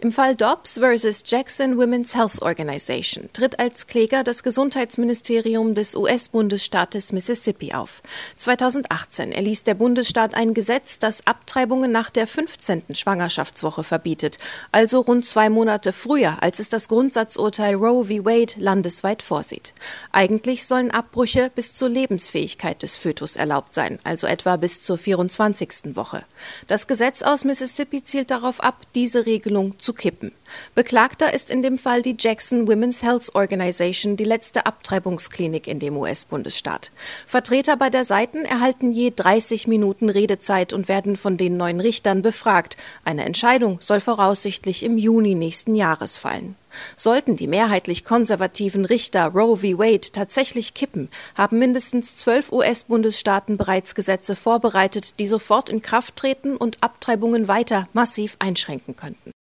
Im Fall Dobbs vs. Jackson Women's Health Organization tritt als Kläger das Gesundheitsministerium des US-Bundesstaates Mississippi auf. 2018 erließ der Bundesstaat ein Gesetz, das Abtreibungen nach der 15. Schwangerschaftswoche verbietet, also rund 2 Monate früher, als es das Grundsatzurteil Roe v. Wade landesweit vorsieht. Eigentlich sollen Abbrüche bis zur Lebensfähigkeit des Fötus erlaubt sein, also etwa bis zur 24. Woche. Das Gesetz aus Mississippi zielt darauf ab, diese Regelung zu kippen. Beklagter ist in dem Fall die Jackson Women's Health Organization, die letzte Abtreibungsklinik in dem US-Bundesstaat. Vertreter beider Seiten erhalten je 30 Minuten Redezeit und werden von den 9 Richtern befragt. Eine Entscheidung soll voraussichtlich im Juni nächsten Jahres fallen. Sollten die mehrheitlich konservativen Richter Roe v. Wade tatsächlich kippen, haben mindestens 12 US-Bundesstaaten bereits Gesetze vorbereitet, die sofort in Kraft treten und Abtreibungen weiter massiv einschränken könnten.